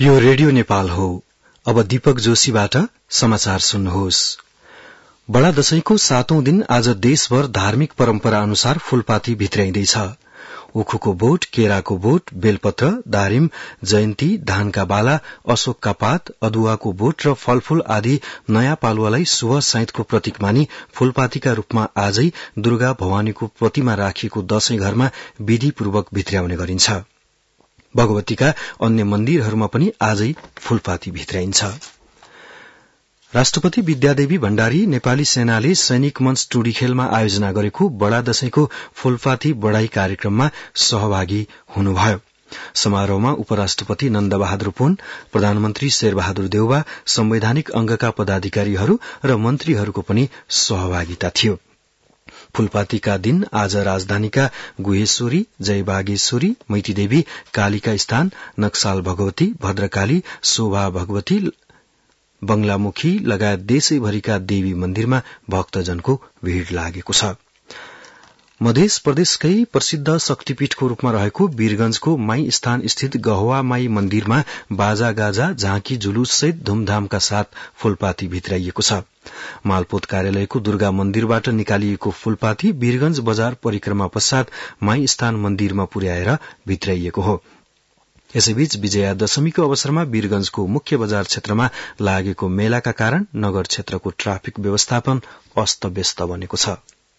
यो रेडियो नेपाल हो। अब दीपक जोशीबाट समाचार सुन्नुहोस्। बडा दशैंको 7औं दिन आज देशभर धार्मिक परम्परा अनुसार फूलपाती भित्र्याइँदैछ। उखुको बोट, केराको बोट, बेलपत्र, दारिम, जयन्ती, धानका बाला, अशोकका पात, अदुवाको बोट र फलफूल आदि नयाँ पालुवालाई शुभ साइतको प्रतीक मानी फूलपातीका रूपमा आजै दुर्गा भवानीको प्रतिमा राखिएको दशैं घरमा विधिपूर्वक भित्र्याउने गरिन्छ। भगवतीका अन्य मन्दिरहरूमा पनि आजै फूलपाती भित्र्याइन्छ। राष्ट्रपति विद्यादेवी भण्डारी नेपाली सेनाले सैनिक मंच टुँडीखेलमा आयोजना गरेको बडा दशैंको फूलपाती बढ़ाई कार्यक्रममा सहभागी हुनुभयो। समारोहमा उपराष्ट्रपति नन्दबहादुर पुन, प्रधानमन्त्री शेरबहादुर देउवा, संवैधानिक अंगका पदाधिकारीहरू र मन्त्रीहरूको पनि सहभागिता थियो। फूलपातीका दिन आज राजधानीका गुहेश्वरी, जयबागेश्वरी, मैतीदेवी, कालिका स्थान, नक्साल भगवती, भद्रकाली, शोभा भगवती, बंगलामुखी लगायत देशैभरिका देवी मन्दिरमा भक्तजनको भीड़ लागेको छ। मध्य प्रदेशकै प्रसिद्ध शक्तिपीठको रूपमा रहेको वीरगंजको माई स्थान स्थित गहवा माई मन्दिरमा बाजागाजा, झाँकी जुलूस सहित धूमधामका साथ फूलपाती भित्र्याइएको छ। मालपोत कार्यालयको दुर्गा मन्दिरबाट निकालिएको फूलपाती वीरगंज बजार परिक्रमा पश्चात माई स्थान मन्दिरमा पुर्याएर भित्र्याइएको हो। यसैबीच विजया दशमीको अवसरमा वीरगंजको मुख्य बजार क्षेत्रमा लागेको मेलाका कारण नगर क्षेत्रको ट्राफिक व्यवस्थापन अस्तव्यस्त बनेको छ।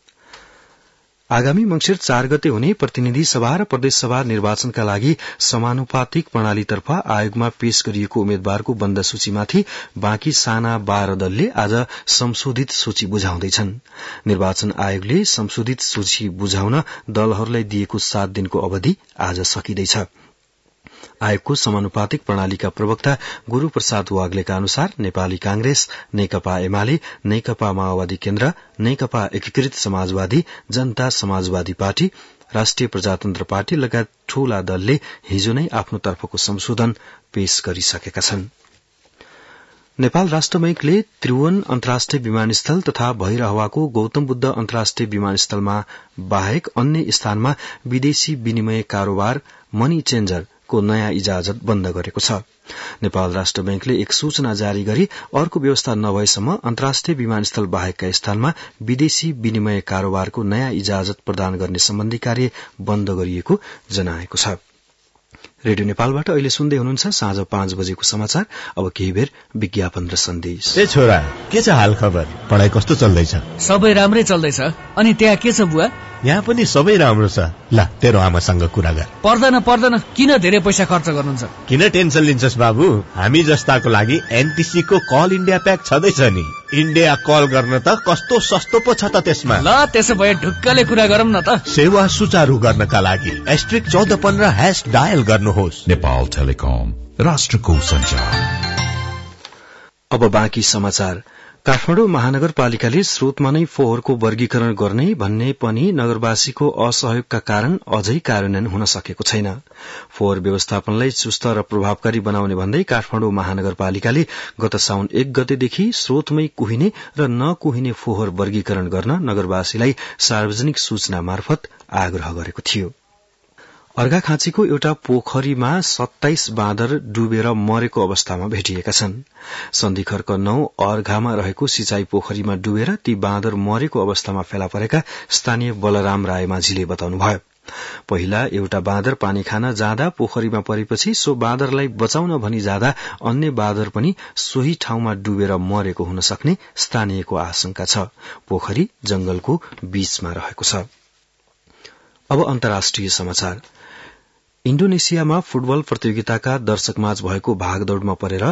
आगामी मंसिर 4 गते हुने प्रतिनिधि सभा र प्रदेश सभा निर्वाचनका लागि समानुपातिक प्रणालीतर्फ आयोगमा पेश गरिएको उम्मेद्वारको बन्द सूचीमाथि बाँकी साना 12 दलले आज संशोधित सूची बुझाउँदैछन्। निर्वाचन आयोगले संशोधित सूची बुझाउन दलहरूलाई दिएको 7 दिनको अवधि आज सकिँदैछ। आयोगको समानुपातिक प्रणालीका प्रवक्ता गुरूप्रसाद वाग्लेका अनुसार नेपाली कांग्रेस, नेकपा एमाले, नेकपा माओवादी केन्द्र, नेकपा एकीकृत समाजवादी, जनता समाजवादी पार्टी, राष्ट्रिय प्रजातन्त्र पार्टी लगायत ठूला दलले हिजो नै आफ्नो तर्फको संशोधन पेश गरिसकेका छन्। नेपाल राष्ट्र बैंकले त्रिभुवन अन्तर्राष्ट्रिय विमानस्थल तथा भैरहवाको गौतम बुद्ध अन्तर्राष्ट्रिय विमानस्थलमा बाहेक अन्य स्थानमा विदेशी विनिमय कारोबार मनी चेन्जर को नयाँ इजाजत बन्द गरेको छ। नेपाल राष्ट्र बैंकले एक सूचना जारी गरी अर्को व्यवस्था नभएसम्म अन्तर्राष्ट्रिय विमानस्थल बाहेकका स्थानमा विदेशी विनिमय कारोबारको नयाँ इजाजत प्रदान गर्ने सम्बन्धी कार्य बन्द गरिएको जनाएको छ। रेडियो नेपालबाट अहिले सुन्दै हुनुहुन्छ साँझ 5 बजेको समाचार। अब केही बेर विज्ञापन र सन्देश। ए छोरा, के छ हाल खबर? पढाइ कस्तो चल्दैछ? सबै राम्रै चल्दैछ। अनि त्यहाँ के छ बुवा? यहाँ पनि सबै राम्रो छ। ल तेरो आमासँग कुरा गर। पर्दैन, किन धेरै पैसा खर्च गर्नुहुन्छ? किन टेन्सन लिन्छस् बाबु? हामी जस्ताको लागि एनटीसी को कल इन्डिया प्याक छँदैछ नि। इन्डिया कल गर्न त कस्तो सस्तो पो छ त त्यसमा। ल त्यसो भए ढुक्कले कुरा गरौँ न त। सेवा सुचारू गर्नका लागि *1415# डायल गर्नुहोस्। नेपाल टेलिकम, राष्ट्रको सञ्चार। अब बाँकी समाचार। काठमाडौँ महानगरपालिकाले स्रोतमा नै फोहोरको वर्गीकरण गर्ने भन्ने पनि नगरवासीको असहयोगका कारण अझै कार्यान्वयन हुन सकेको छैन। फोहोर व्यवस्थापनलाई चुस्त र प्रभावकारी बनाउने भन्दै काठमाडौँ महानगरपालिकाले गत साउन 1 गतेदेखि स्रोतमै कुहिने र नकुहिने फोहोर वर्गीकरण गर्न नगरवासीलाई सार्वजनिक सूचना मार्फत आग्रह गरेको थियो। अर्घाखाँचीको एउटा पोखरीमा 27 बाँदर डुबेर मरेको अवस्थामा भेटिएका छन्। सन्धिखर्क 9 अर्घामा रहेको सिंचाई पोखरीमा डुबेर ती बाँदर मरेको अवस्थामा फेला परेका स्थानीय बलराम रायमाझीले बताउनुभयो। पहिला एउटा बाँदर पानी खान जाँदा पोखरीमा परेपछि सो बाँदरलाई बचाउन भनी जाँदा अन्य बाँदर पनि सोही ठाउँमा डुबेर मरेको हुन सक्ने स्थानीयको आशंका छ। पोखरी जंगलको बीचमा रहेको छ। अब अन्तर्राष्ट्रिय समाचार। इण्डोनेसियामा फुटबल प्रतियोगिताका दर्शकमाझ भएको भागदौड़मा परेर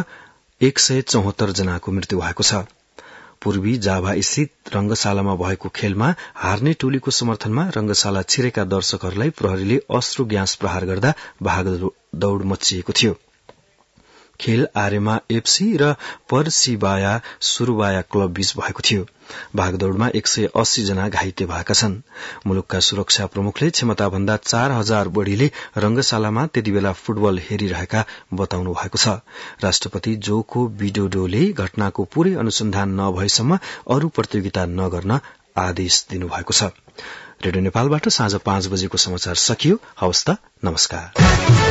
174 जनाको मृत्यु भएको छ। पूर्वी जाभा स्थित रंगशालामा भएको खेलमा हार्ने टोलीको समर्थनमा रंगशाला छिरेका दर्शकहरूलाई प्रहरीले अश्रु ग्यास प्रहार गर्दा भागदौड़ मच्चिएको थियो। खेल आर्यमा एफसी र परसिबाया सुरुबाया क्लब बीच भएको थियो। भागदौड़मा 180 जना घाइते भएका छन्। मुलुकका सुरक्षा प्रमुखले क्षमताभन्दा 4000 बढ़ीले रंगशालामा त्यतिबेला फुटबल हेरिरहेका बताउनु भएको छ। राष्ट्रपति जोको विडोडोले घटनाको पूरै अनुसन्धान नभएसम्म अरू प्रतियोगिता नगर्न आदेश दिनुभएको छ। रेडियो नेपालबाट साँझ 5 बजेको समाचार सकियो। हवस् त, नमस्कार।